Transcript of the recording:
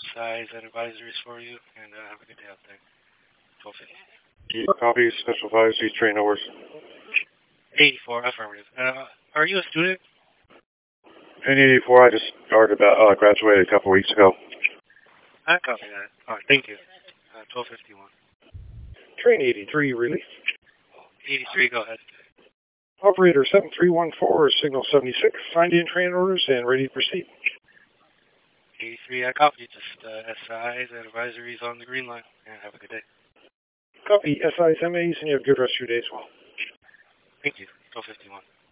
SIs and advisories for you, and have a good day out there. 1250. Copy, special advisory, train orders. 84, affirmative. Are you a student? In 84, I just started about, graduated a couple weeks ago. I copy that. Alright, thank you. 1251. Train 83, release. 83, go ahead. Operator 7314, signal 76, signed in train orders and ready to proceed. 83, I copy. Just SIs and advisories on the green line, and have a good day. Copy, SIs, MAs, and you have a good rest of your day as well. Thank you. 1251.